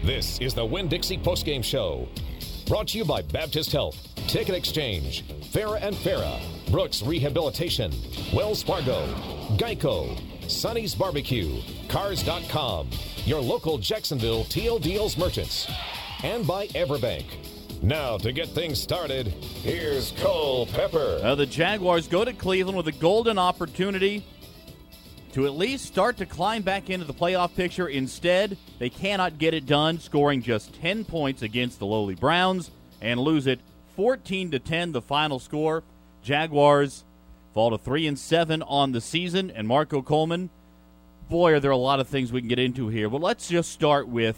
This is the Winn-Dixie postgame show. Brought to you by Baptist Health, Ticket Exchange, Farah and Farah, Brooks Rehabilitation, Wells Fargo, Geico, Sonny's Barbecue, Cars.com, your local Jacksonville TL Deals merchants, and by Everbank. Now, to get things started, here's Cole Pepper. The Jaguars go to Cleveland with a golden opportunity to at least start to climb back into the playoff picture. Instead, they cannot get it done, scoring just 10 points against the lowly Browns and lose it 14-10, the final score. Jaguars fall to 3-7 on the season, and Marco Coleman, boy, are there a lot of things we can get into here. But let's just start with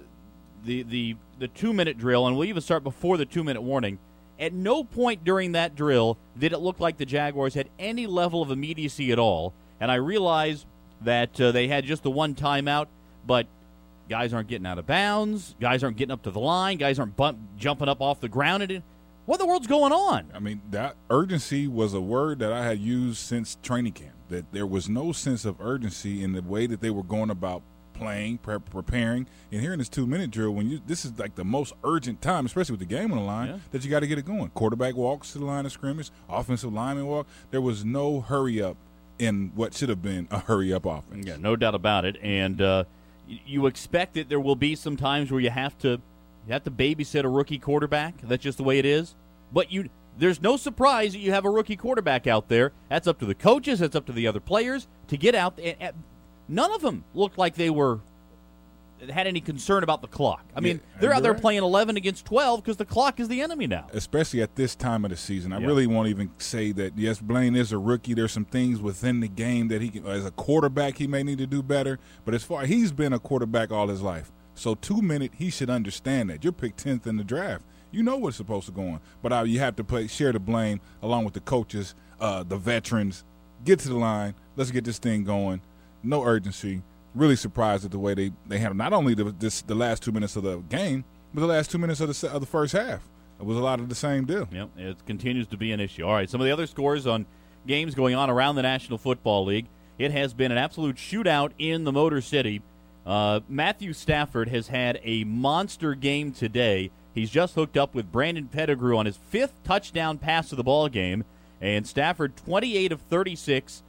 the 2-minute drill, and we'll even start before the 2-minute warning. At no point during that drill did it look like the Jaguars had any level of immediacy at all. And I realize that they had just the one timeout, but guys aren't getting out of bounds. Guys aren't getting up to the line. Guys aren't jumping up off the ground. What in the world's going on? I mean, that urgency was a word that I had used since training camp, that there was no sense of urgency in the way that they were going about playing, preparing. And here in this 2-minute drill, this is like the most urgent time, especially with the game on the line, that you got to get it going. Quarterback walks to the line of scrimmage, offensive lineman walk. There was no hurry up in what should have been a hurry-up offense. Yeah, no doubt about it. And you expect that there will be some times where you have to babysit a rookie quarterback. That's just the way it is. But there's no surprise that you have a rookie quarterback out there. That's up to the coaches. That's up to the other players to get out. None of them looked like they had any concern about the clock. I mean, they're out there playing 11 against 12 because the clock is the enemy now. Especially at this time of the season. I really won't even say that, yes, Blaine is a rookie. There's some things within the game that he can, as a quarterback, he may need to do better. But he's been a quarterback all his life. So 2-minute, he should understand that. You're picked 10th in the draft. You know what's supposed to go on. But you have to share the blame along with the coaches, the veterans. Get to the line. Let's get this thing going. No urgency. Really surprised at the way they handled not only the last 2 minutes of the game, but the last 2 minutes of the first half. It was a lot of the same deal. Yep, it continues to be an issue. All right, some of the other scores on games going on around the National Football League. It has been an absolute shootout in the Motor City. Matthew Stafford has had a monster game today. He's just hooked up with Brandon Pettigrew on his 5th touchdown pass of the ball game, and Stafford 28 of 36.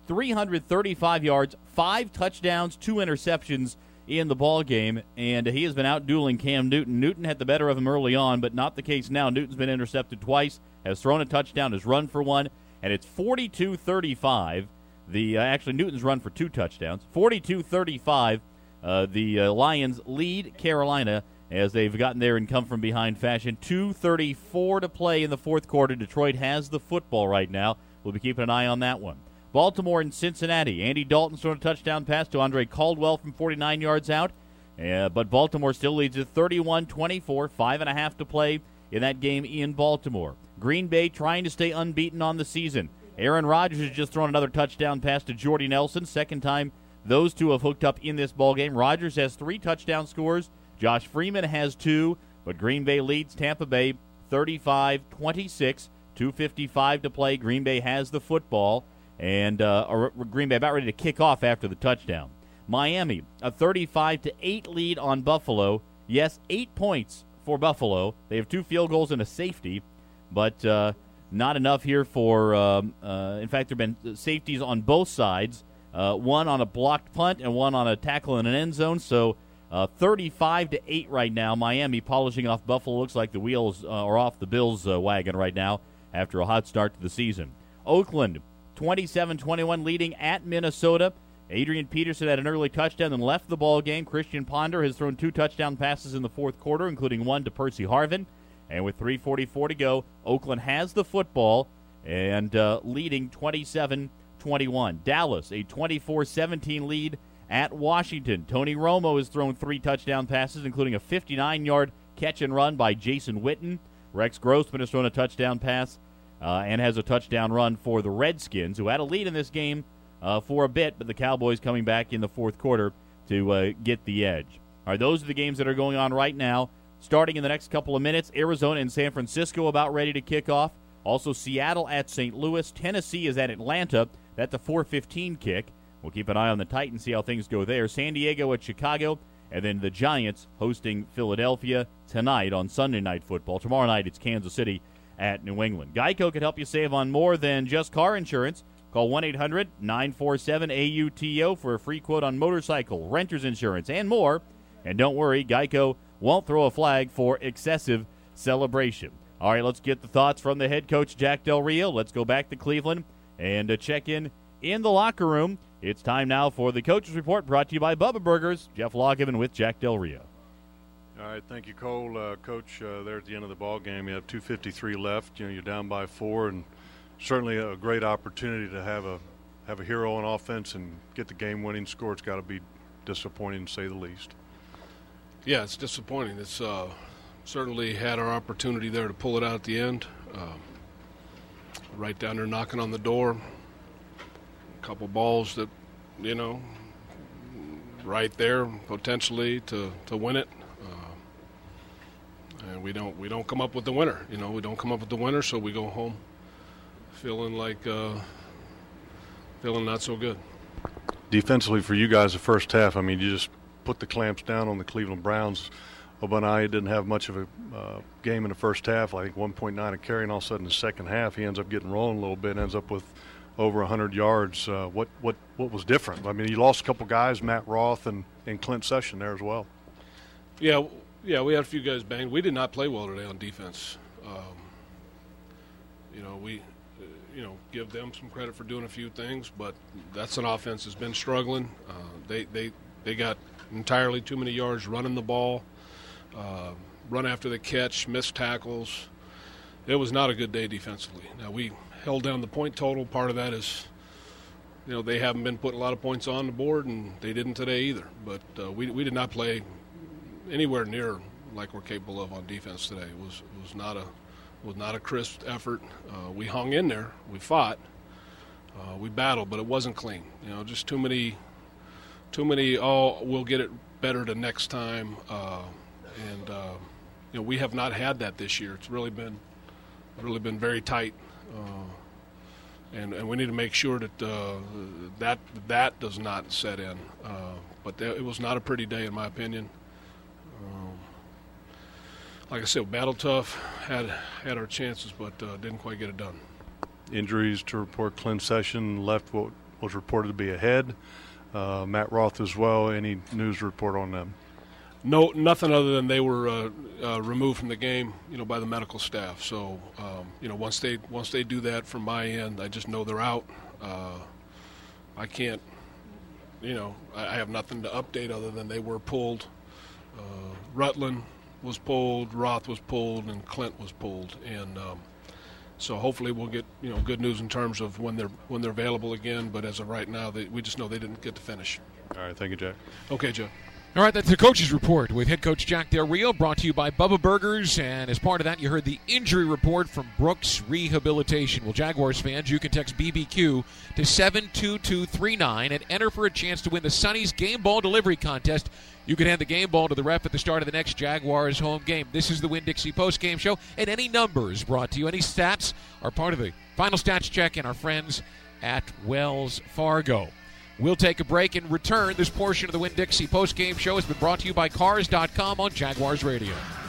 335 yards, 5 touchdowns, 2 interceptions in the ball game, and he has been out dueling Cam Newton. Newton had the better of him early on, but not the case now. Newton's been intercepted twice, has thrown a touchdown, has run for one, and it's 42-35. Actually, Newton's run for 2 touchdowns. 42-35. The Lions lead Carolina as they've gotten there and come from behind fashion. 2:34 to play in the fourth quarter. Detroit has the football right now. We'll be keeping an eye on that one. Baltimore and Cincinnati. Andy Dalton's thrown a touchdown pass to Andre Caldwell from 49 yards out. But Baltimore still leads at 31-24, 5.5 to play in that game in Baltimore. Green Bay trying to stay unbeaten on the season. Aaron Rodgers has just thrown another touchdown pass to Jordy Nelson. Second time those two have hooked up in this ballgame. Rodgers has 3 touchdown scores. Josh Freeman has 2. But Green Bay leads Tampa Bay 35-26, 2:55 to play. Green Bay has the football. And Green Bay about ready to kick off after the touchdown. Miami, a 35-8 lead on Buffalo. Yes, 8 points for Buffalo. They have 2 field goals and a safety, but not enough here for, in fact, there have been safeties on both sides, one on a blocked punt and one on a tackle in an end zone. So 35-8 right now. Miami polishing off Buffalo. Looks like the wheels are off the Bills' wagon right now after a hot start to the season. Oakland, 27-21 leading at Minnesota. Adrian Peterson had an early touchdown and left the ball game. Christian Ponder has thrown 2 touchdown passes in the fourth quarter, including one to Percy Harvin. And with 3:44 to go, Oakland has the football and leading 27-21. Dallas, a 24-17 lead at Washington. Tony Romo has thrown 3 touchdown passes, including a 59-yard catch and run by Jason Witten. Rex Grossman has thrown a touchdown pass and has a touchdown run for the Redskins, who had a lead in this game for a bit, but the Cowboys coming back in the fourth quarter to get the edge. All right, those are the games that are going on right now. Starting in the next couple of minutes, Arizona and San Francisco about ready to kick off. Also, Seattle at St. Louis. Tennessee is at Atlanta. That's a 4:15 kick. We'll keep an eye on the Titans, see how things go there. San Diego at Chicago. And then the Giants hosting Philadelphia tonight on Sunday Night Football. Tomorrow night it's Kansas City at New England. Geico can help you save on more than just car insurance. Call 1-800-947-AUTO for a free quote on motorcycle, renter's insurance, and more. And don't worry, Geico won't throw a flag for excessive celebration. All right, let's get the thoughts from the head coach, Jack Del Rio. Let's go back to Cleveland and check in the locker room. It's time now for the Coach's Report, brought to you by Bubba Burgers. Jeff Lageman with Jack Del Rio. All right, thank you, Cole. Coach, there at the end of the ball game, you have 2:53 left. You're down by 4, and certainly a great opportunity to have a hero on offense and get the game-winning score. It's got to be disappointing, to say the least. Yeah, it's disappointing. It's certainly had our opportunity there to pull it out at the end. Right down there knocking on the door. A couple balls that, right there potentially to win it. And we don't come up with the winner. We don't come up with the winner, so we go home feeling not so good. Defensively for you guys, the first half, you just put the clamps down on the Cleveland Browns. Obanaya didn't have much of a game in the first half, I think 1.9 a carry, and all of a sudden in the second half he ends up getting rolling a little bit, ends up with over 100 yards. What was different? You lost a couple guys, Matt Roth and Clint Session there as well. Yeah, we had a few guys banged. We did not play well today on defense. We give them some credit for doing a few things, but that's an offense that's been struggling. They got entirely too many yards running the ball, run after the catch, missed tackles. It was not a good day defensively. Now, we held down the point total. Part of that is, they haven't been putting a lot of points on the board, and they didn't today either. But we did not play anywhere near like we're capable of on defense today. It was not a crisp effort. We hung in there. We fought. We battled, but it wasn't clean. Just too many. We'll get it better the next time. We have not had that this year. It's really been very tight. And we need to make sure that that does not set in. But it was not a pretty day, in my opinion. Like I said, battle tough, had our chances, but didn't quite get it done. Injuries to report. Clint Session left what was reported to be a head. Matt Roth as well. Any news to report on them? No, nothing other than they were removed from the game, by the medical staff. So, once they do that from my end, I just know they're out. I can't, I have nothing to update other than they were pulled. Rutland was pulled, Roth was pulled, and Clint was pulled, and so hopefully we'll get good news in terms of when they're available again. But as of right now, we just know they didn't get to finish. All right, thank you, Jack. Okay, Joe. All right, that's the Coach's Report with head coach Jack Del Rio, brought to you by Bubba Burgers. And as part of that, you heard the injury report from Brooks Rehabilitation. Well, Jaguars fans, you can text BBQ to 72239 and enter for a chance to win the Sonny's Game Ball Delivery Contest. You can hand the game ball to the ref at the start of the next Jaguars home game. This is the Winn-Dixie postgame show, and any numbers brought to you, any stats are part of the final stats check and our friends at Wells Fargo. We'll take a break and return. This portion of the Winn-Dixie postgame show has been brought to you by Cars.com on Jaguars Radio.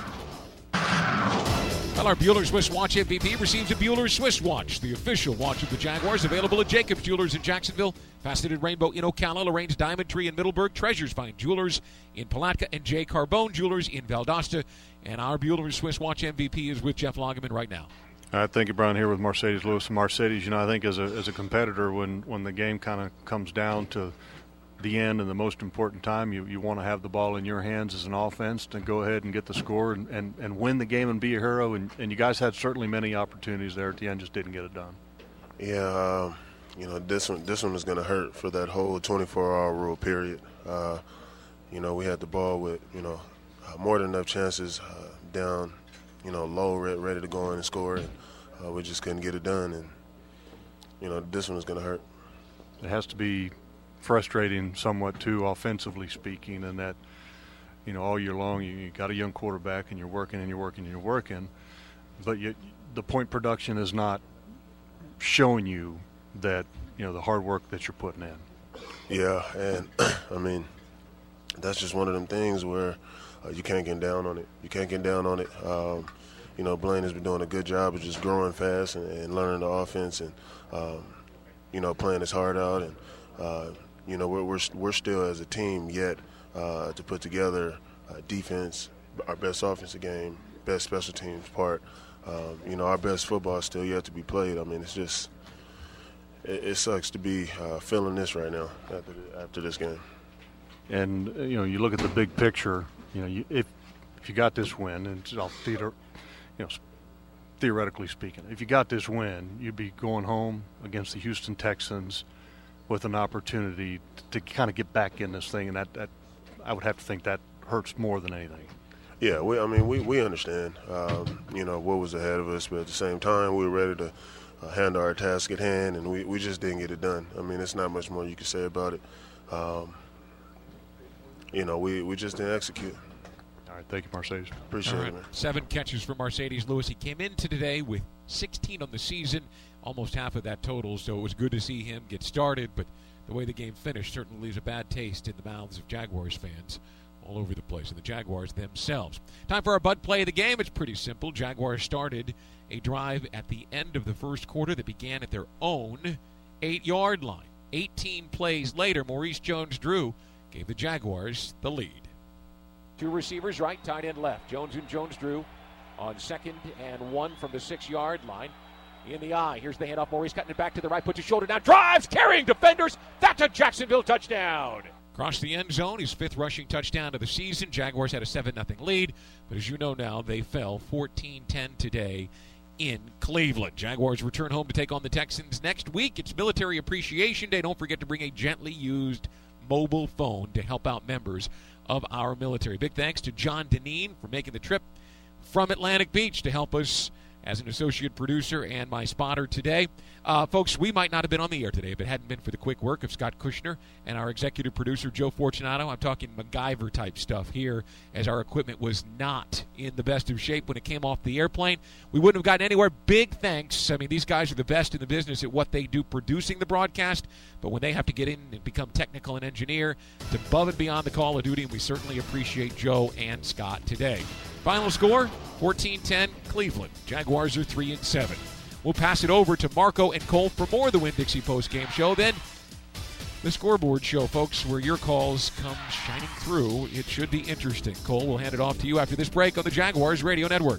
Well, our Bueller Swiss Watch MVP receives a Bueller Swiss Watch, the official watch of the Jaguars, available at Jacobs Jewelers in Jacksonville, Faceted Rainbow in Ocala, Lorraine's Diamond Tree in Middleburg, Treasures Find Jewelers in Palatka, and J. Carbone Jewelers in Valdosta. And our Bueller Swiss Watch MVP is with Jeff Lageman right now. All right, thank you, Brian, here with Mercedes Lewis. And Mercedes, I think as a competitor, when the game kind of comes down to the end and the most important time, you want to have the ball in your hands as an offense to go ahead and get the score and win the game and be a hero. And you guys had certainly many opportunities there at the end, just didn't get it done. Yeah, this one is going to hurt for that whole 24-hour rule period. We had the ball with, more than enough chances down, low, ready to go in and score, and we just couldn't get it done. And, this one is going to hurt. It has to be frustrating somewhat, too, offensively speaking, and that, all year long you got a young quarterback and you're working and you're working and you're working, but the point production is not showing you that, the hard work that you're putting in. Yeah, and, that's just one of them things where you can't get down on it. You can't get down on it. You know, Blaine has been doing a good job of just growing fast and learning the offense and, you know, playing his heart out. And, you know, we're still as a team yet to put together defense, our best offensive game, best special teams part. You know, our best football is still yet to be played. I mean, it's just it sucks to be feeling this right now after this game. And, you know, you look at the big picture, you know, if you got this win, and theoretically speaking, if you got this win, you'd be going home against the Houston Texans with an opportunity to kind of get back in this thing, and that I would have to think that hurts more than anything. Yeah, we understand, you know, what was ahead of us, but at the same time, we were ready to handle our task at hand, and we just didn't get it done. I mean, there's not much more you can say about it. You know, we just didn't execute. All right, thank you, Marcedes. Appreciate it, man. 7 catches for Marcedes Lewis. He came into today with 16 on the season, almost half of that total, so it was good to see him get started, but the way the game finished certainly leaves a bad taste in the mouths of Jaguars fans all over the place, and the Jaguars themselves. Time for our Bud play of the game. It's pretty simple. Jaguars started a drive at the end of the first quarter that began at their own 8-yard line. 18 plays later, Maurice Jones-Drew gave the Jaguars the lead. 2 receivers right, tight end left. Jones and Jones-Drew on 2nd and 1 from the 6-yard line. In the eye, here's the handoff. Maurice cutting it back to the right, puts his shoulder down, drives, carrying defenders. That's a Jacksonville touchdown. Across the end zone, his 5th rushing touchdown of the season. Jaguars had a 7-0 lead, but as you know now, they fell 14-10 today in Cleveland. Jaguars return home to take on the Texans next week. It's Military Appreciation Day. Don't forget to bring a gently used mobile phone to help out members of our military. Big thanks to John Deneen for making the trip from Atlantic Beach to help us as an associate producer and my spotter today. Folks, we might not have been on the air today if it hadn't been for the quick work of Scott Kushner and our executive producer, Joe Fortunato. I'm talking MacGyver-type stuff here, as our equipment was not in the best of shape when it came off the airplane. We wouldn't have gotten anywhere. Big thanks. I mean, these guys are the best in the business at what they do producing the broadcast, but when they have to get in and become technical and engineer, it's above and beyond the call of duty, and we certainly appreciate Joe and Scott today. Final score, 14-10 Cleveland. Jaguars are 3-7. We'll pass it over to Marco and Cole for more of the Winn-Dixie postgame show. Then the scoreboard show, folks, where your calls come shining through. It should be interesting. Cole, we'll hand it off to you after this break on the Jaguars Radio Network.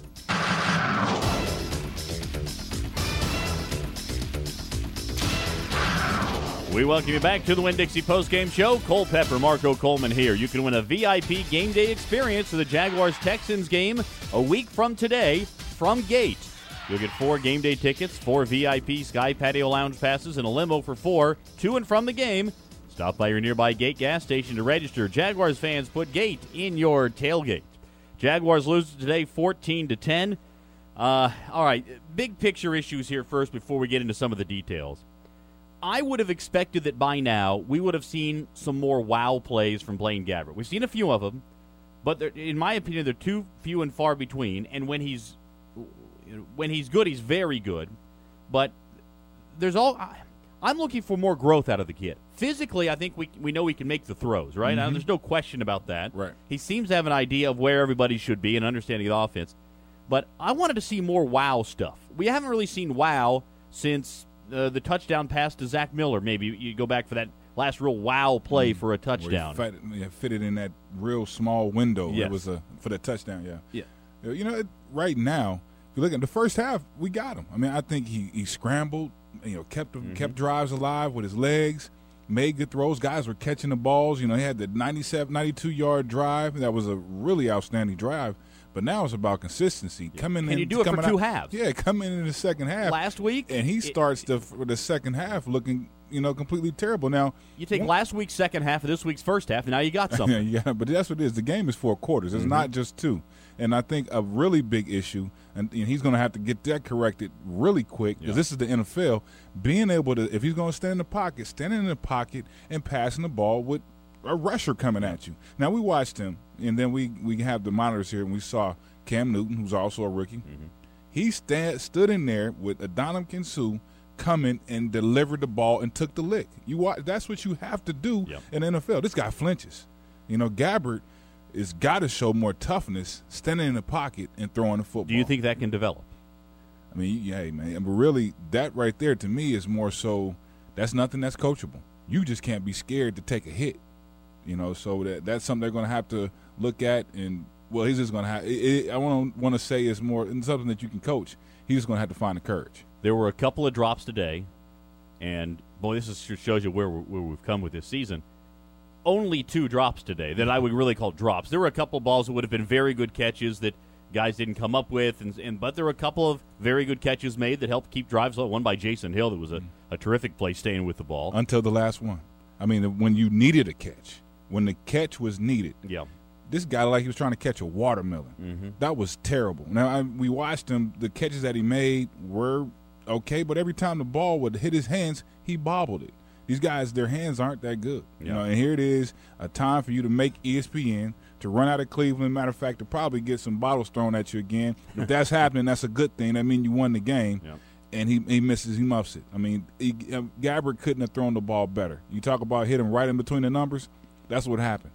We welcome you back to the Winn-Dixie postgame show. Cole Pepper, Marco Coleman here. You can win a VIP game day experience for the Jaguars-Texans game a week from today from Gate. You'll get 4 game day tickets, 4 VIP Sky Patio Lounge passes, and a limo for 4 to and from the game. Stop by your nearby Gate gas station to register. Jaguars fans, put Gate in your tailgate. Jaguars lose today 14-10. All right, big picture issues here first before we get into some of the details. I would have expected that by now we would have seen some more wow plays from Blaine Gabbert. We've seen a few of them, but in my opinion, they're too few and far between. And when he's good, he's very good. But I'm looking for more growth out of the kid. Physically, I think we know he can make the throws, right? Mm-hmm. There's no question about that. Right. He seems to have an idea of where everybody should be and understanding of the offense. But I wanted to see more wow stuff. We haven't really seen wow since the touchdown pass to Zach Miller. Maybe you go back for that last real wow play for a touchdown. Fitted in that real small window. Yes. It was for the touchdown, yeah. Yeah. You know, right now, if you look at the first half, we got him. I mean, I think he scrambled, kept drives alive with his legs, made good throws. Guys were catching the balls. You know, he had the 92-yard drive. That was a really outstanding drive. But now it's about consistency. Yeah. Can you do it for 2 halves? Yeah, coming in the second half. Last week? And he starts the second half looking, completely terrible. Now, you take last week's second half of this week's first half, and now you got something. Yeah, but that's what it is. The game is 4 quarters. It's not just 2. And I think a really big issue, and he's going to have to get that corrected really quick because this is the NFL, being able to, if he's going to stand in the pocket and passing the ball with a rusher coming at you. Now, we watched him, and then we have the monitors here, and we saw Cam Newton, who's also a rookie. Mm-hmm. He stood in there with Adonam Suh coming and delivered the ball and took the lick. That's what you have to do in the NFL. This guy flinches. Gabbert has got to show more toughness, standing in the pocket and throwing the football. Do you think that can develop? I mean, yeah, man. But really, that right there to me is more so that's nothing that's coachable. You just can't be scared to take a hit. So that's something they're going to have to look at. And, well, he's just going to have – I want to say it's more something that you can coach. He's just going to have to find the courage. There were a couple of drops today, and, boy, this shows you where we've come with this season. Only 2 drops today that I would really call drops. There were a couple of balls that would have been very good catches that guys didn't come up with, but there were a couple of very good catches made that helped keep drives low. One by Jason Hill that was a terrific play staying with the ball. Until the last one. I mean, when you needed a catch, when the catch was needed. Yeah. This guy like he was trying to catch a watermelon. Mm-hmm. That was terrible. Now, we watched him. The catches that he made were okay, but every time the ball would hit his hands, he bobbled it. These guys, their hands aren't that good. Yeah. And here it is, a time for you to make ESPN, to run out of Cleveland. Matter of fact, to probably get some bottles thrown at you again. If that's happening, that's a good thing. That means you won the game. Yeah. And he misses, he muffs it. I mean, Gabbert couldn't have thrown the ball better. You talk about hit him right in between the numbers, that's what happened.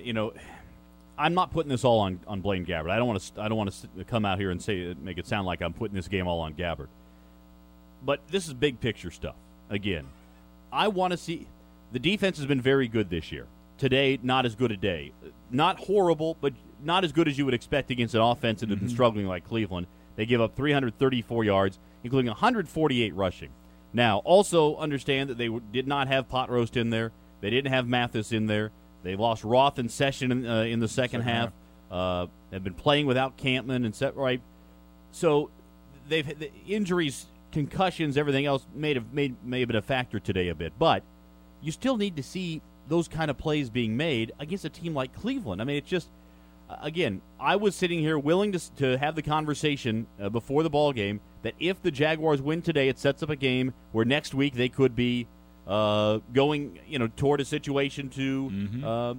I'm not putting this all on Blaine Gabbert. I don't want to come out here and make it sound like I'm putting this game all on Gabbert. But this is big picture stuff. Again, I want to see the defense has been very good this year. Today, not as good a day. Not horrible, but not as good as you would expect against an offense that had been struggling like Cleveland. They give up 334 yards, including 148 rushing. Now, also understand that they did not have Pot Roast in there. They didn't have Mathis in there. They lost Roth and Session in the second half. Have been playing without Campman and Setright. So the injuries, concussions, everything else may have been a factor today a bit. But you still need to see those kind of plays being made against a team like Cleveland. I mean, it's just, again, I was sitting here willing to have the conversation before the ball game that if the Jaguars win today, it sets up a game where next week they could be going, toward a situation to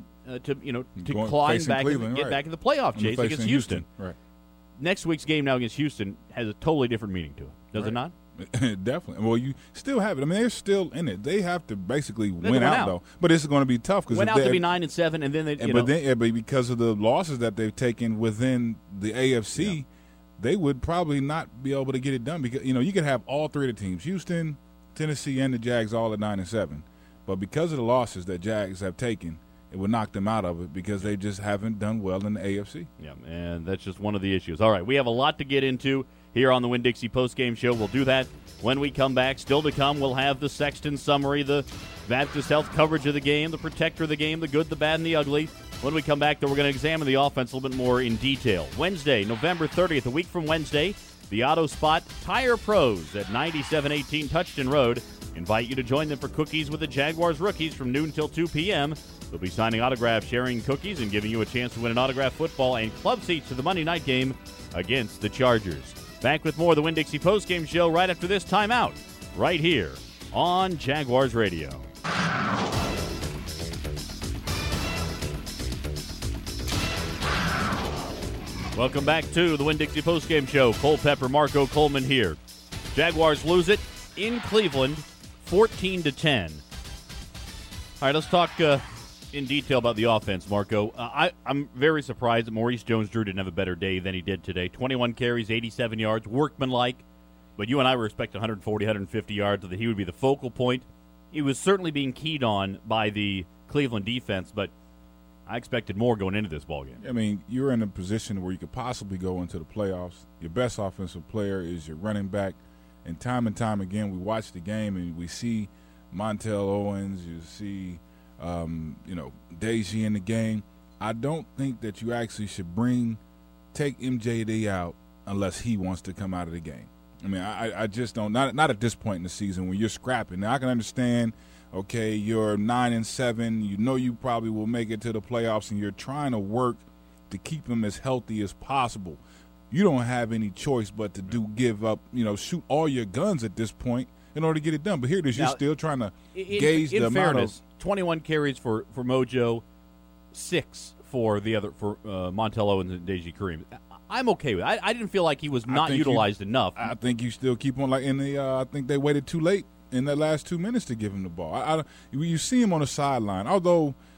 climb back and get back in the playoff chase against Houston. Right. Next week's game now against Houston has a totally different meaning to it, does it not? Definitely. Well, you still have it. I mean, they're still in it. They have to basically win out, though. But it's going to be tough because went out to be 9-7, and then but because of the losses that they've taken within the AFC, they would probably not be able to get it done because you could have all 3 of the teams, Houston, Tennessee, and the Jags, all at 9-7. But because of the losses that Jags have taken, it would knock them out of it because they just haven't done well in the AFC. Yeah, and that's just one of the issues. All right, we have a lot to get into here on the Winn-Dixie postgame show. We'll do that when we come back. Still to come, we'll have the Sexton summary, the Baptist Health coverage of the game, the protector of the game, the good, the bad, and the ugly. When we come back, though, we're going to examine the offense a little bit more in detail. Wednesday, November 30th, a week from Wednesday, the Auto Spot Tire Pros at 9718 Touchton Road invite you to join them for cookies with the Jaguars rookies from noon till 2 p.m. They'll be signing autographs, sharing cookies, and giving you a chance to win an autographed football and club seats to the Monday night game against the Chargers. Back with more of the Winn-Dixie postgame show right after this timeout, right here on Jaguars Radio. Welcome back to the Winn-Dixie postgame show. Cole Pepper, Marco Coleman here. Jaguars lose it in Cleveland, 14-10. All right, let's talk in detail about the offense, Marco. I'm very surprised that Maurice Jones-Drew didn't have a better day than he did today. 21 carries, 87 yards, workmanlike. But you and I were expecting 140, 150 yards, that he would be the focal point. He was certainly being keyed on by the Cleveland defense, but I expected more going into this ballgame. I mean, you're in a position where you could possibly go into the playoffs. Your best offensive player is your running back. And time again, we watch the game and we see Montel Owens, you see Deji in the game. I don't think that you actually should take MJD out unless he wants to come out of the game. I mean, I just don't. Not at this point in the season when you're scrapping. Now I can understand. Okay, you're 9-7. You probably will make it to the playoffs, and you're trying to work to keep him as healthy as possible. You don't have any choice but to give up. shoot all your guns at this point in order to get it done. But here it is, you're still trying to gauge the amount of 21 carries for Mojo, 6 for the other for Montel Owens and Deji Kareem. I'm okay with it. I didn't feel like he was not utilized enough. I think you still keep on I think they waited too late in the last 2 minutes to give him the ball. You see him on the sideline, although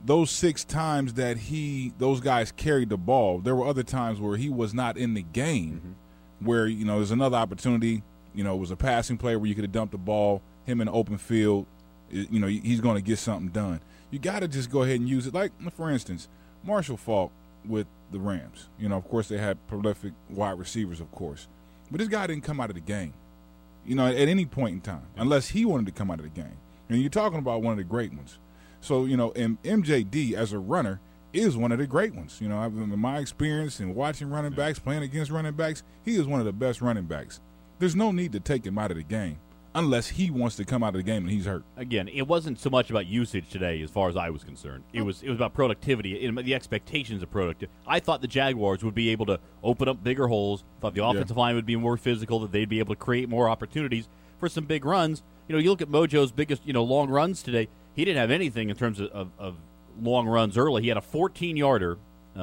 those 6 times that those guys carried the ball, there were other times where he was not in the game, where, there's another opportunity. It was a passing play where you could have dumped the ball, him in the open field. He's going to get something done. You got to just go ahead and use it. Like, for instance, Marshall Faulk with the Rams. Of course, they had prolific wide receivers, of course. But this guy didn't come out of the game, at any point in time, unless he wanted to come out of the game. And you're talking about one of the great ones. So, and MJD as a runner is one of the great ones. In my experience in watching running backs, playing against running backs, he is one of the best running backs. There's no need to take him out of the game unless he wants to come out of the game and he's hurt. Again, it wasn't so much about usage today as far as I was concerned. It was about productivity, the expectations of productivity. I thought the Jaguars would be able to open up bigger holes. Thought the offensive line would be more physical, that they'd be able to create more opportunities for some big runs. You look at Mojo's biggest, long runs today. He didn't have anything in terms of long runs early. He had a 14-yarder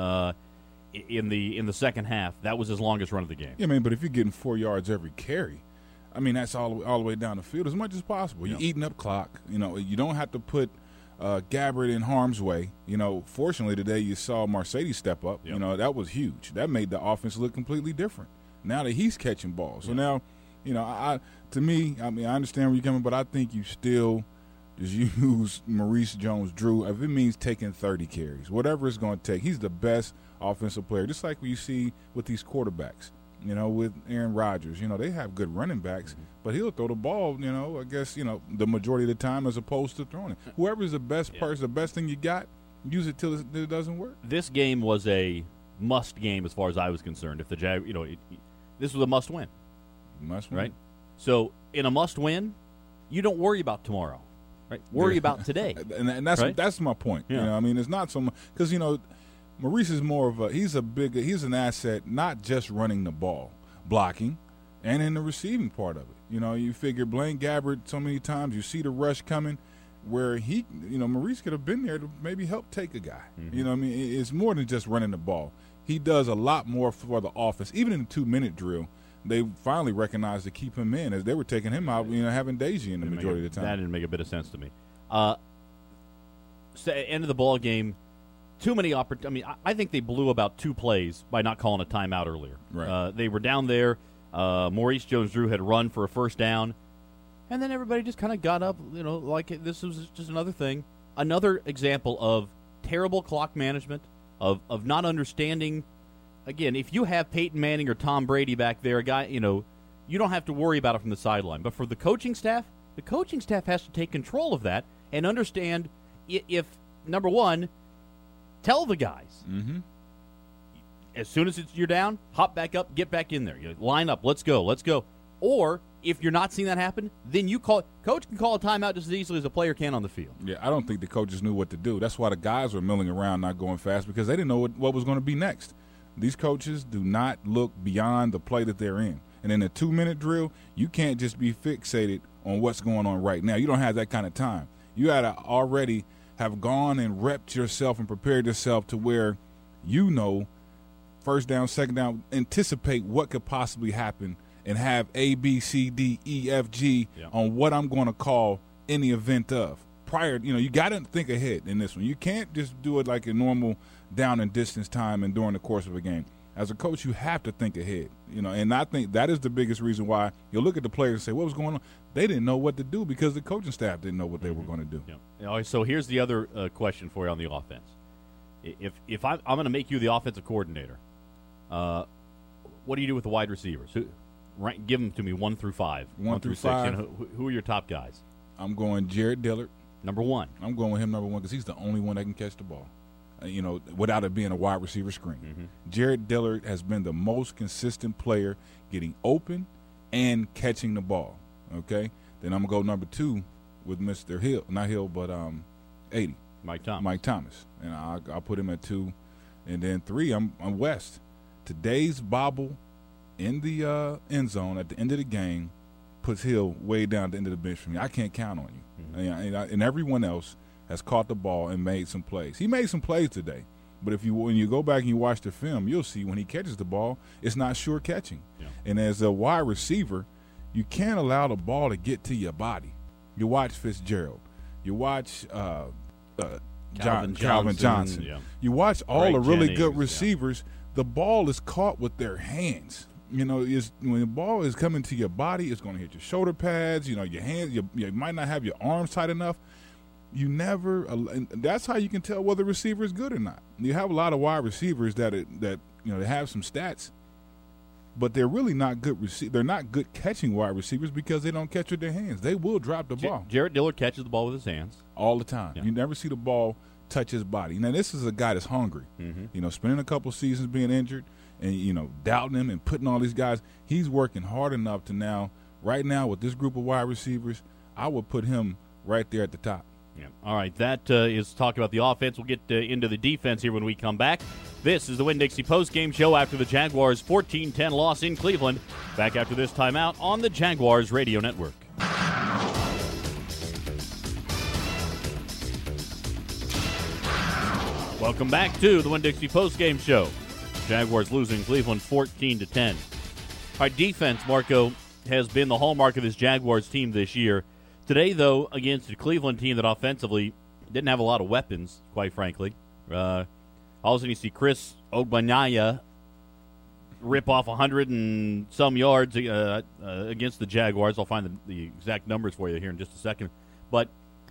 in the second half. That was his longest run of the game. Yeah, man, but if you're getting 4 yards every carry, that's all the way down the field as much as possible. You're eating up clock. You don't have to put Gabbert in harm's way. Fortunately today you saw Mercedes step up. That was huge. That made the offense look completely different. Now that he's catching balls. So now, I understand where you're coming, but I think you still just use Maurice Jones-Drew. If it means taking 30 carries, whatever it's going to take, he's the best offensive player. Just like what you see with these quarterbacks. With Aaron Rodgers, they have good running backs, but he'll throw the ball, I guess, the majority of the time as opposed to throwing it. Whoever's the best person, the best thing you got, use it till it doesn't work. This game was a must game as far as I was concerned. If the this was a must win. Must win. Right? So in a must win, you don't worry about tomorrow, right? Worry about today. And that's my point. Yeah. It's not so much because, Maurice is more of he's an asset, not just running the ball, blocking, and in the receiving part of it. You figure Blaine Gabbert so many times, you see the rush coming where Maurice could have been there to maybe help take a guy. It's more than just running the ball. He does a lot more for the offense. Even in the 2-minute drill, they finally recognized to keep him in as they were taking him out, having Deji in the majority of the time. That didn't make a bit of sense to me. End of the ball game. Too many opportunities. I think they blew about 2 plays by not calling a timeout earlier. Right. They were down there. Maurice Jones-Drew had run for a first down, and then everybody just kind of got up, like this was just another thing. Another example of terrible clock management, of not understanding. Again, if you have Peyton Manning or Tom Brady back there, a guy, you don't have to worry about it from the sideline. But for the coaching staff has to take control of that and understand if, number one, tell the guys. Mm-hmm. As soon as you're down, hop back up, get back in there. Line up, let's go. Or if you're not seeing that happen, then coach can call a timeout just as easily as a player can on the field. Yeah, I don't think the coaches knew what to do. That's why the guys were milling around, not going fast, because they didn't know what was going to be next. These coaches do not look beyond the play that they're in. And in a 2-minute drill, you can't just be fixated on what's going on right now. You don't have that kind of time. You got to already have gone and repped yourself and prepared yourself to where first down, second down, anticipate what could possibly happen and have A, B, C, D, E, F, G on what I'm going to call in the event of. Prior, you got to think ahead in this one. You can't just do it like a normal down and distance time and during the course of a game. As a coach, you have to think ahead, and I think that is the biggest reason why you look at the players and say, what was going on? They didn't know what to do because the coaching staff didn't know what they were going to do. Yeah. So here's the other question for you on the offense. If I'm going to make you the offensive coordinator, what do you do with the wide receivers? Give them to me 1 through 5. 1 through 6. Who are your top guys? I'm going Jared Dillard. Number 1. I'm going with him number 1 because he's the only one that can catch the ball. Without it being a wide receiver screen. Mm-hmm. Jared Dillard has been the most consistent player getting open and catching the ball. Okay? Then I'm going to go number 2 with Mr. Hill. Not Hill, but 80. Mike Thomas. And I'll put him at 2. And then 3, I'm West. Today's bobble in the end zone at the end of the game puts Hill way down at the end of the bench for me. I can't count on you. Mm-hmm. And everyone else has caught the ball and made some plays. He made some plays today, but when you go back and you watch the film, you'll see when he catches the ball, it's not sure catching. Yeah. And as a wide receiver, you can't allow the ball to get to your body. You watch Fitzgerald. You watch Calvin Johnson. Yeah. You watch all Greg the really Jennings, good receivers, the ball is caught with their hands. When the ball is coming to your body, it's going to hit your shoulder pads, your hands. You might not have your arms tight enough. You never. And that's how you can tell whether a receiver is good or not. You have a lot of wide receivers that they have some stats, but they're really not good. They're not good catching wide receivers because they don't catch with their hands. They will drop the ball. Jarrett Dillard catches the ball with his hands all the time. Yeah. You never see the ball touch his body. Now this is a guy that's hungry. Spending a couple seasons being injured and doubting him and putting all these guys. He's working hard enough to now. Right now with this group of wide receivers, I would put him right there at the top. Yeah. All right, that is talking about the offense. We'll get into the defense here when we come back. This is the Winn-Dixie postgame show after the Jaguars' 14-10 loss in Cleveland. Back after this timeout on the Jaguars Radio Network. Welcome back to the Winn-Dixie postgame show. Jaguars losing Cleveland 14-10. All right, defense, Marco, has been the hallmark of this Jaguars team this year. Today, though, against a Cleveland team that offensively didn't have a lot of weapons, quite frankly. All of a sudden you see Chris Ogbonnaya rip off 100 and some yards against the Jaguars. I'll find the exact numbers for you here in just a second. But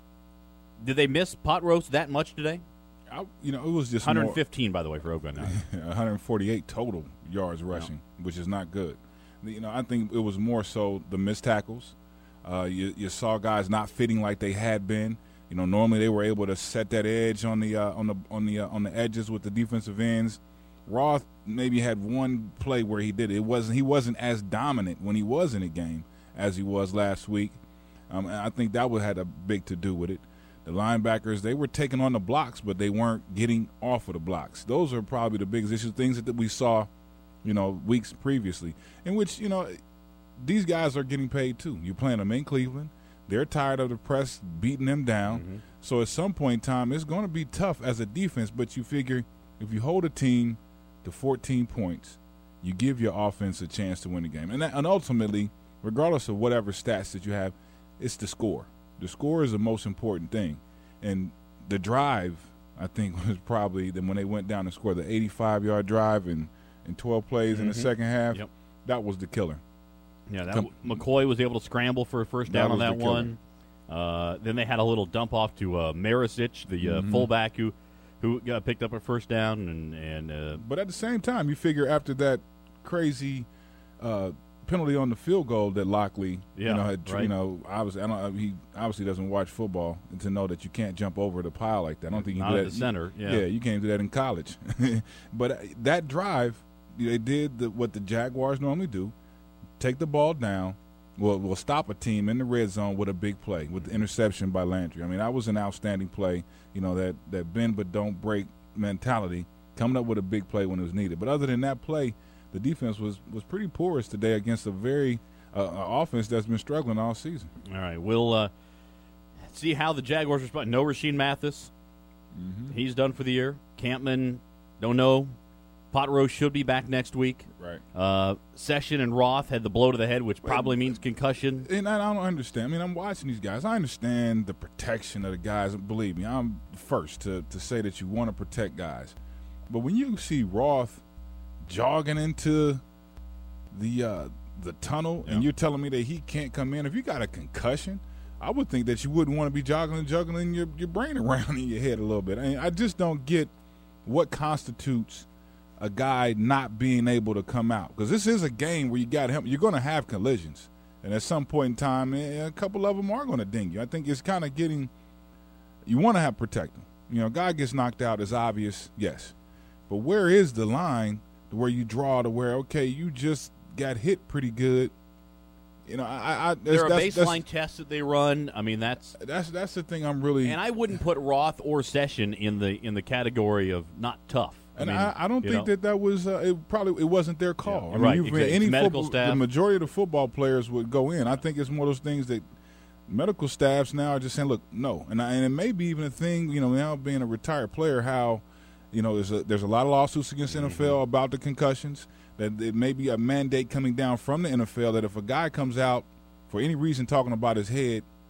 did they miss pot roast that much today? It was just 115, by the way, for Ogbonnaya. 148 total yards rushing, which is not good. I think it was more so the missed tackles. You saw guys not fitting like they had been. Normally they were able to set that edge on the edges with the defensive ends. Roth maybe had one play where he did it. He wasn't as dominant when he was in a game as he was last week. And I think that had a big to do with it. The linebackers, they were taking on the blocks, but they weren't getting off of the blocks. Those are probably the biggest issues, things that we saw, weeks previously, in which, these guys are getting paid too. You're playing them in Cleveland. They're tired of the press beating them down. Mm-hmm. So at some point in time, it's going to be tough as a defense, but you figure if you hold a team to 14 points, you give your offense a chance to win the game. And ultimately, regardless of whatever stats that you have, it's the score. The score is the most important thing. And the drive, I think, was probably when they went down and scored the 85-yard drive in 12 plays in the second half. Yep. That was the killer. Yeah, McCoy was able to scramble for a first down on that one. Then they had a little dump off to Marisic, the fullback who got picked up a first down. But at the same time, you figure after that crazy penalty on the field goal that Lockley, obviously he obviously doesn't watch football and to know that you can't jump over the pile like that. I don't think you can do that. At the center. Yeah, you can't do that in college. But that drive, they did what the Jaguars normally do. Take the ball down, we'll stop a team in the red zone with a big play, with the interception by Landry. I mean, that was an outstanding play, that bend but don't break mentality, coming up with a big play when it was needed. But other than that play, the defense was pretty porous today against a very offense that's been struggling all season. All right, we'll see how the Jaguars respond. No Rasheed Mathis. Mm-hmm. He's done for the year. Campman, don't know. Potrose should be back next week. Right. Session and Roth had the blow to the head, which probably means concussion. And I don't understand. I mean, I'm watching these guys. I understand the protection of the guys. Believe me, I'm the first to say that you want to protect guys. But when you see Roth jogging into the tunnel and you're telling me that he can't come in, if you got a concussion, I would think that you wouldn't want to be juggling your brain around in your head a little bit. I mean, I just don't get what constitutes a guy not being able to come out, because this is a game where you got him. You're going to have collisions, and at some point in time, a couple of them are going to ding you. I think it's kind of getting. You want to have protect him. A guy gets knocked out is obvious, yes, but where is the line to where you draw to where you just got hit pretty good? There are baseline tests that they run. I mean, that's the thing I'm really. And I wouldn't put Roth or Session in the category of not tough. And I don't think that was it wasn't their call. Yeah, right. Exactly. Any medical staff. The majority of the football players would go in. I think it's one of those things that medical staffs now are just saying, look, no. And it may be even a thing, now being a retired player, how, there's a lot of lawsuits against the NFL about the concussions, that it may be a mandate coming down from the NFL that if a guy comes out for any reason talking about his head,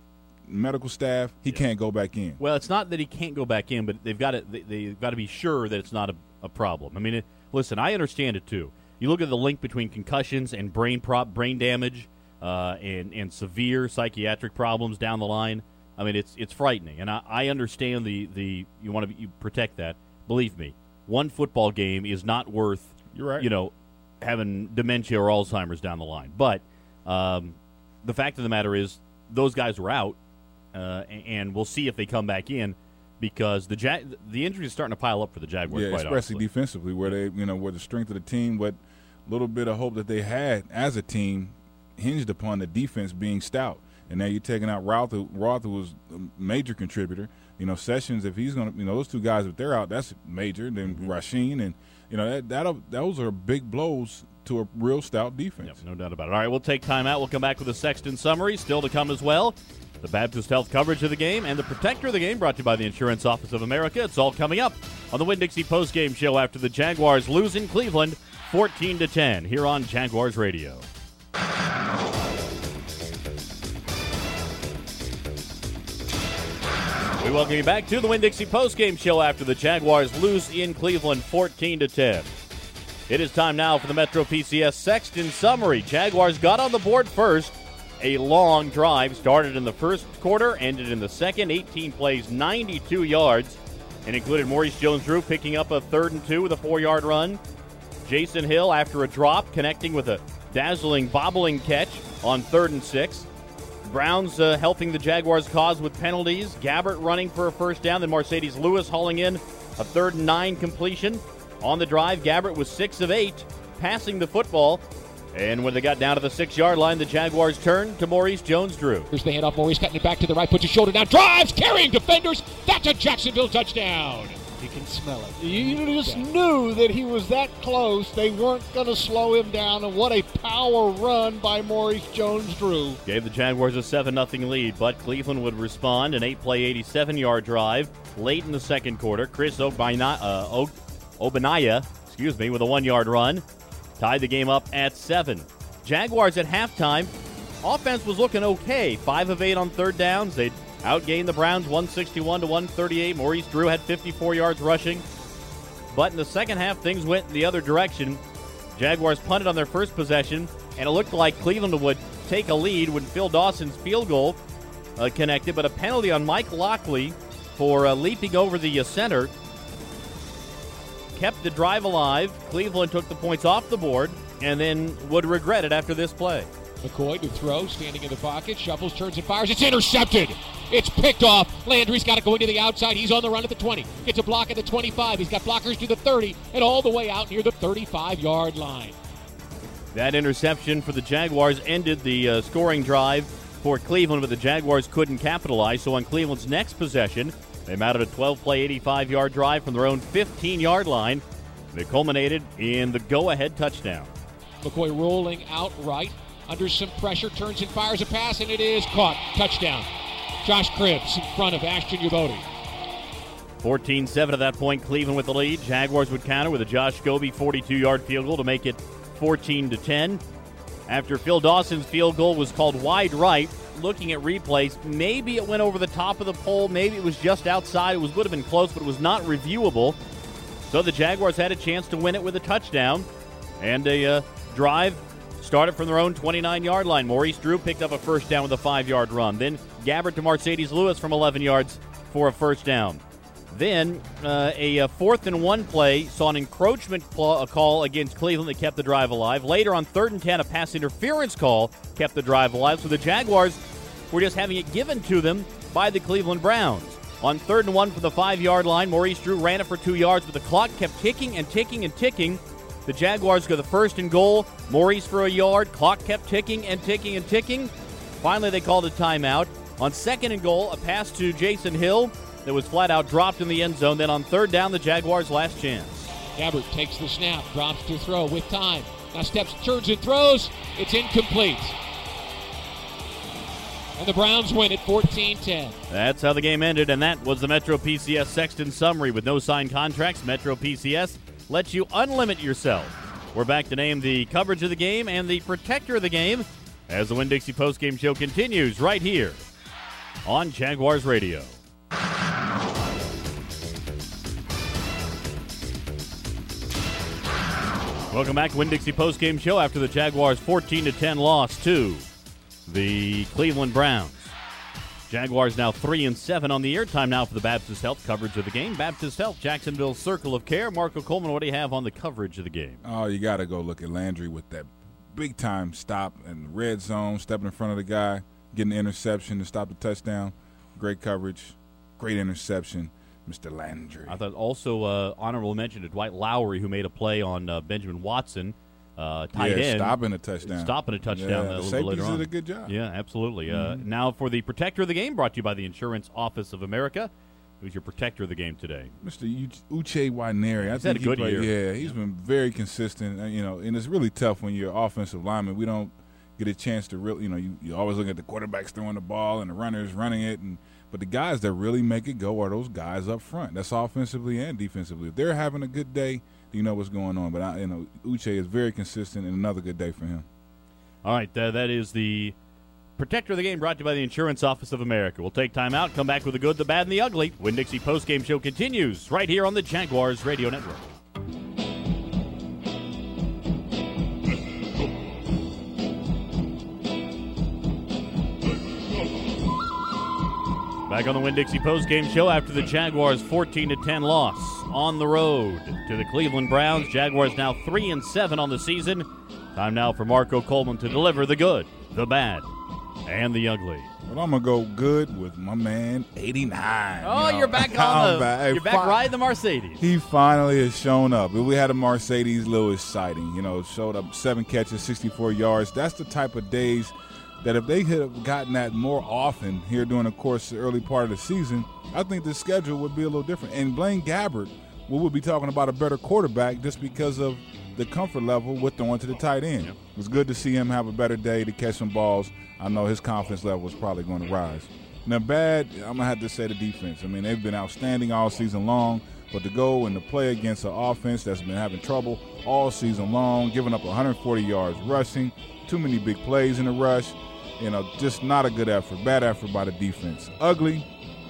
medical staff, he can't go back in. Well, it's not that he can't go back in, but they've got to be sure that it's not a problem. I mean, listen, I understand it too. You look at the link between concussions and brain damage and severe psychiatric problems down the line. I mean, it's frightening, and I understand you want to protect that. Believe me, one football game is not worth having dementia or Alzheimer's down the line. But the fact of the matter is, those guys were out, and we'll see if they come back in, because the injury is starting to pile up for the Jaguars. Yeah, quite especially honestly. defensively, where they where the strength of the team, what little bit of hope that they had as a team, hinged upon the defense being stout. And now you're taking out Roth, who was a major contributor. Sessions, if he's going to, those two guys, if they're out, that's major. Then Rasheen, and those are big blows to a real stout defense. Yep, no doubt about it. All right, we'll take time out. We'll come back with a Sexton summary still to come as well. The Baptist Health coverage of the game and the Protector of the Game, brought to you by the Insurance Office of America. It's all coming up on the Winn-Dixie postgame show after the Jaguars lose in Cleveland 14-10 here on Jaguars Radio. We welcome you back to the Winn-Dixie postgame show after the Jaguars lose in Cleveland 14-10. It is time now for the Metro PCS Sexton summary. Jaguars got on the board first. A long drive started in the first quarter, ended in the second. 18 plays, 92 yards, and included Maurice Jones-Drew picking up a 3rd and 2 with a 4-yard run. Jason Hill, after a drop, connecting with a dazzling bobbling catch on 3rd and 6. Browns helping the Jaguars' cause with penalties. Gabbert running for a first down. Then Marcedes Lewis hauling in a 3rd and 9 completion. On the drive, Gabbert was 6 of 8, passing the football. And when they got down to the 6-yard line, the Jaguars turned to Maurice Jones-Drew. Here's the handoff. Maurice cutting it back to the right, puts his shoulder down, drives, carrying defenders. That's a Jacksonville touchdown. You can smell it. You just knew that he was that close. They weren't going to slow him down, and what a power run by Maurice Jones-Drew. Gave the Jaguars a 7-0 lead, but Cleveland would respond. An 8-play, 87-yard drive late in the second quarter. Chris Ogbonnaya, with a 1-yard run. Tied the game up at 7. Jaguars at halftime, offense was looking okay. 5 of 8 on 3rd downs. They'd outgained the Browns 161-138. Maurice Drew had 54 yards rushing. But in the second half, things went the other direction. Jaguars punted on their first possession, and it looked like Cleveland would take a lead when Phil Dawson's field goal connected, but a penalty on Mike Lockley for leaping over the center kept the drive alive. Cleveland took the points off the board and then would regret it after this play. McCoy to throw, standing in the pocket, shuffles, turns and fires. It's intercepted. It's picked off. Landry's got it going to the outside. He's on the run at the 20. Gets a block at the 25. He's got blockers to the 30 and all the way out near the 35-yard line. That interception for the Jaguars ended the scoring drive for Cleveland, but the Jaguars couldn't capitalize. So on Cleveland's next possession, they mounted a 12-play, 85-yard drive from their own 15-yard line. They culminated in the go-ahead touchdown. McCoy rolling out right, under some pressure, turns and fires a pass, and it is caught. Touchdown. Josh Cribbs in front of Ashton Yabodi. 14-7 at that point, Cleveland with the lead. Jaguars would counter with a Josh Scobie 42-yard field goal to make it 14-10. After Phil Dawson's field goal was called wide right, looking at replays, maybe it went over the top of the pole, maybe it was just outside. It would have been close, but it was not reviewable. So the Jaguars had a chance to win it with a touchdown, and a drive started from their own 29-yard line. Maurice Drew picked up a first down with a 5-yard run. Then Gabbert to Marcedes Lewis from 11 yards for a first down. Then a 4th and 1 play saw an encroachment call against Cleveland that kept the drive alive. Later on 3rd and 10, a pass interference call kept the drive alive. So the Jaguars were just having it given to them by the Cleveland Browns. On 3rd and 1 from the 5-yard line, Maurice Drew ran it for 2 yards, but the clock kept ticking and ticking and ticking. The Jaguars go the 1st and goal. Maurice for a yard. Clock kept ticking and ticking and ticking. Finally, they called a timeout. On 2nd and goal, a pass to Jason Hill that was flat out dropped in the end zone. Then on 3rd down, the Jaguars' last chance. Gabbert takes the snap, drops to throw with time. Now steps, turns and throws. It's incomplete. And the Browns win it 14-10. That's how the game ended, and that was the Metro PCS Sexton summary. With no signed contracts, Metro PCS lets you unlimit yourself. We're back to name the coverage of the game and the protector of the game as the Winn-Dixie postgame show continues right here on Jaguars Radio. Welcome back to Winn-Dixie postgame show after the Jaguars' 14-10 loss to the Cleveland Browns. Jaguars now 3-7 on the year. Time now for the Baptist Health coverage of the game. Baptist Health, Jacksonville's Circle of Care. Marco Coleman, what do you have on the coverage of the game? Oh, you got to go look at Landry with that big-time stop in the red zone, stepping in front of the guy, getting the interception to stop the touchdown. Great coverage, great interception. Mr. Landry. I thought also honorable mention to Dwight Lowry, who made a play on Benjamin Watson, tight end. Stopping a touchdown. A little bit later on. Did a good job. Yeah, absolutely. Now for the protector of the game, brought to you by the Insurance Office of America. Who's your protector of the game today? Mr. Uche Nwaneri. He's had a good year. Yeah, he's been very consistent. And it's really tough when you're offensive lineman. We don't get a chance to really, you always look at the quarterbacks throwing the ball and the runners running it, but the guys that really make it go are those guys up front. That's offensively and defensively. If they're having a good day, you know what's going on. But Uche is very consistent, and another good day for him. All right, that is the protector of the game, brought to you by the Insurance Office of America. We'll take time out, come back with the good, the bad, and the ugly. Winn-Dixie postgame show continues right here on the Jaguars Radio Network. Back on the Winn-Dixie postgame show after the Jaguars' 14-10 loss on the road to the Cleveland Browns. Jaguars now 3-7 on the season. Time now for Marco Coleman to deliver the good, the bad, and the ugly. Well, I'm gonna go good with my man 89. Oh, you're back on you're back riding the Mercedes. He finally has shown up. We had a Mercedes Lewis sighting. Showed up 7 catches, 64 yards. That's the type of days that if they had gotten that more often here during the course of the early part of the season, I think the schedule would be a little different. And Blaine Gabbert, we would be talking about a better quarterback just because of the comfort level with throwing to the tight end. Yep. It was good to see him have a better day to catch some balls. I know his confidence level is probably going to rise. Now, bad, I'm going to have to say the defense. I mean, they've been outstanding all season long, but to go and to play against an offense that's been having trouble all season long, giving up 140 yards rushing, too many big plays in the rush, just not a good effort. Bad effort by the defense. Ugly,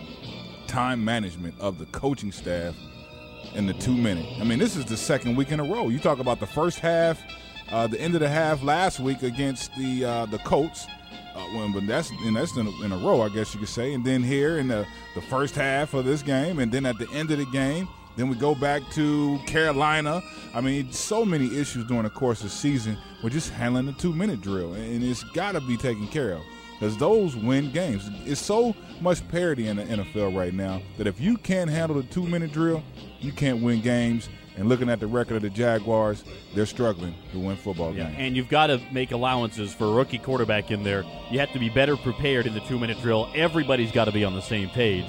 time management of the coaching staff in the 2-minute. I mean, this is the second week in a row. You talk about the first half, the end of the half last week against the Colts. But that's in a row, I guess you could say. And then here in the first half of this game, and then at the end of the game, then we go back to Carolina. I mean, so many issues during the course of the season with just handling the 2-minute drill. And it's got to be taken care of because those win games. It's so much parity in the NFL right now that if you can't handle the 2-minute drill, you can't win games. And looking at the record of the Jaguars, they're struggling to win football games. And you've got to make allowances for a rookie quarterback in there. You have to be better prepared in the 2-minute drill. Everybody's got to be on the same page.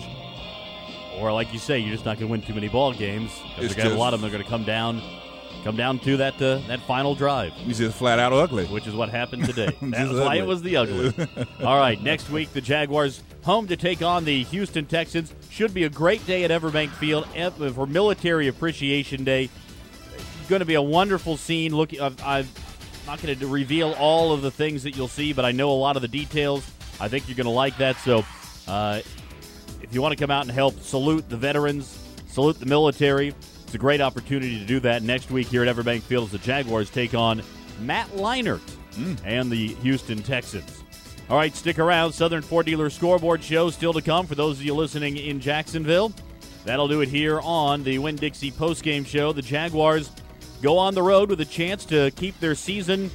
Or like you say, you're just not going to win too many ball games. Because a lot of them are going to come down to that final drive. He's just flat out ugly. Which is what happened today. That's why it was the ugly. All right, next week the Jaguars home to take on the Houston Texans. Should be a great day at Everbank Field for Military Appreciation Day. Going to be a wonderful scene. I'm not going to reveal all of the things that you'll see, but I know a lot of the details. I think you're going to like that. So if you want to come out and help salute the veterans, salute the military, it's a great opportunity to do that next week here at Everbank Field as the Jaguars take on Matt Leinart and the Houston Texans. All right, stick around. Southern Ford Dealer Scoreboard Show still to come for those of you listening in Jacksonville. That'll do it here on the Winn-Dixie postgame show. The Jaguars go on the road with a chance to keep their season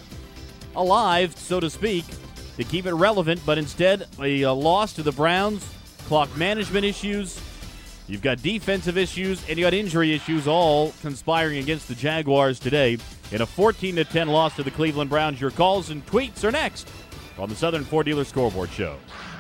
alive, so to speak, to keep it relevant, but instead a loss to the Browns, clock management issues, you've got defensive issues, and you got injury issues all conspiring against the Jaguars today in a 14-10 loss to the Cleveland Browns. Your calls and tweets are next on the Southern Ford Dealer Scoreboard Show.